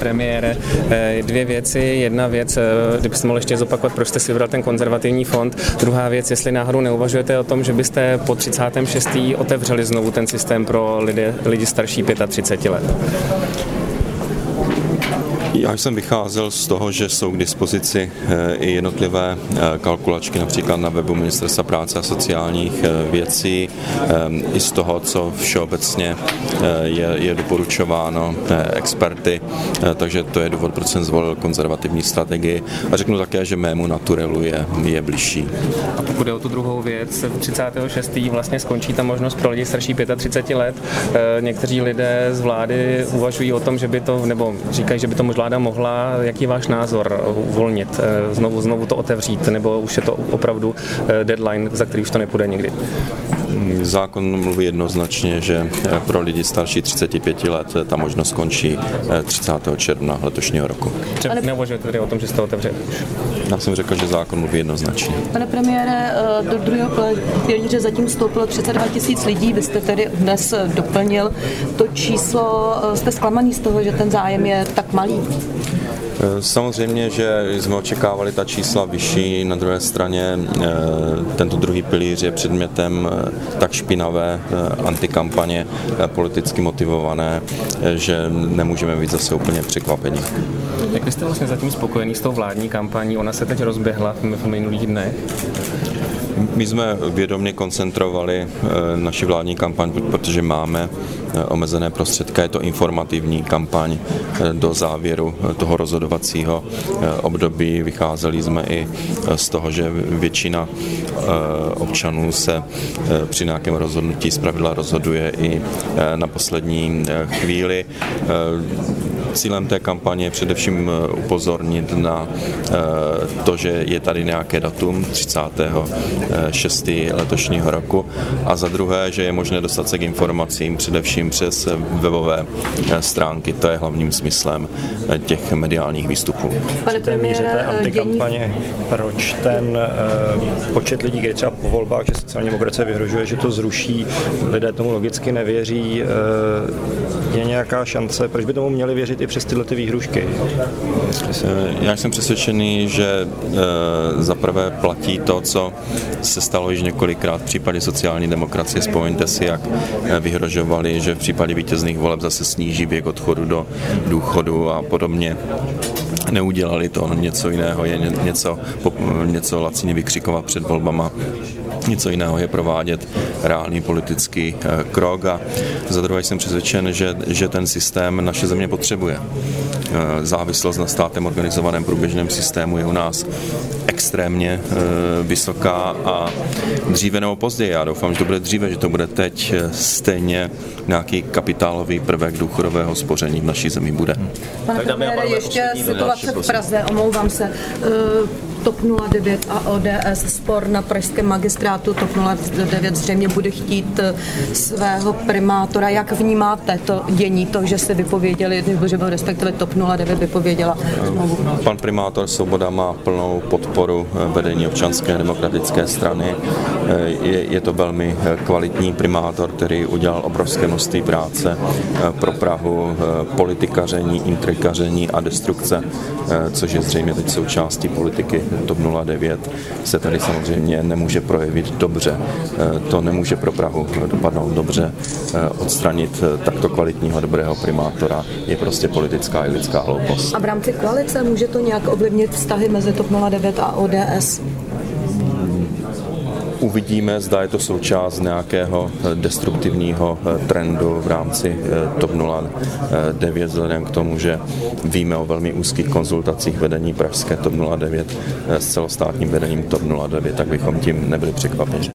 premiére, dvě věci. Jedna věc, kdybyste mohli ještě zopakovat, proč jste si vybral ten konzervativní fond. Druhá věc, jestli náhodou neuvažujete o tom, že byste po 36. otevřeli znovu ten systém pro lidi starší 35 let. Já jsem vycházel z toho, že jsou k dispozici i jednotlivé kalkulačky, například na webu Ministerstva práce a sociálních věcí, i z toho, co všeobecně je doporučováno experty, takže to je důvod, proč jsem zvolil konzervativní strategii a řeknu také, že mému naturelu je bližší. A pokud je o tu druhou věc, 36. vlastně skončí ta možnost pro lidi starší 35 let. Někteří lidé z vlády uvažují o tom, že by to, nebo říkají, že by to vláda mohla. Jaký je váš názor uvolnit, znovu to otevřít, nebo už je to opravdu deadline, za který už to nepůjde nikdy? Zákon mluví jednoznačně, že pro lidi starší 35 let ta možnost skončí 30. června letošního roku. Neuvažujete tedy o tom, že jste otevřeli už? Já jsem řekl, že zákon mluví jednoznačně. Pane premiére, do druhého pilíře zatím vstoupilo 32 000 lidí, vy jste tedy dnes doplnil to číslo. Jste zklamaný z toho, že ten zájem je tak malý? Samozřejmě, že jsme očekávali ta čísla vyšší, na druhé straně tento druhý pilíř je předmětem tak špinavé antikampaně, politicky motivované, že nemůžeme být zase úplně překvapení. Jak jste vlastně zatím spokojený s tou vládní kampaní? Ona se teď rozběhla v minulých dnech. My jsme vědomě koncentrovali naši vládní kampaň, protože máme omezené prostředky. Je to informativní kampaň do závěru toho rozhodovacího období. Vycházeli jsme i z toho, že většina občanů se při nějakém rozhodnutí zpravidla rozhoduje i na poslední chvíli. Cílem té kampaně je především upozornit na to, že je tady nějaké datum 36. letošního roku a za druhé, že je možné dostat se k informacím především přes webové stránky. To je hlavním smyslem těch mediálních výstupů. Pane premiére, antikampaně, proč ten počet lidí, kdy třeba po volbách, že sociální demokracie vyhrožuje, že to zruší, lidé tomu logicky nevěří, je nějaká šance, proč by tomu měli věřit i přes tyhle výhrušky? Já jsem přesvědčený, že za prvé platí to, co se stalo již několikrát v případě sociální demokracie. Vzpomeňte si, jak vyhrožovali, že v případě vítězných voleb zase sníží věk odchodu do důchodu a podobně. Neudělali to, něco jiného je něco lacině vykřikovat před volbama. Něco jiného je provádět reálný politický krok a za druhé jsem přesvědčen, že ten systém naše země potřebuje. Závislost na státem organizovaném průběžném systému je u nás extrémně vysoká a dříve nebo později, já doufám, že to bude dříve, že to bude teď, stejně nějaký kapitálový prvek důchodového spoření v naší zemi bude. Pane premiére, ještě situace v Praze, omlouvám se. TOP 09 a ODS spor na pražském magistrátu. TOP 09 zřejmě bude chtít svého primátora. Jak vnímáte to dění, to, že se vypověděli, že respektive TOP 09 vypověděla znovu? Pan primátor Svoboda má plnou podporu vedení Občanské demokratické strany. Je to velmi kvalitní primátor, který udělal obrovské množství práce pro Prahu, politikaření, intrikaření a destrukce, což je zřejmě teď součástí politiky TOP 09, se tady samozřejmě nemůže projevit dobře. To nemůže pro Prahu dopadnout dobře. Odstranit takto kvalitního, dobrého primátora je prostě politická i lidská hloupost. A v rámci koalice může to nějak ovlivnit vztahy mezi TOP 09 a ODS? Uvidíme, zda je to součást nějakého destruktivního trendu v rámci TOP 09, vzhledem k tomu, že víme o velmi úzkých konzultacích vedení pražské TOP 09 s celostátním vedením TOP 09, tak bychom tím nebyli překvapeni.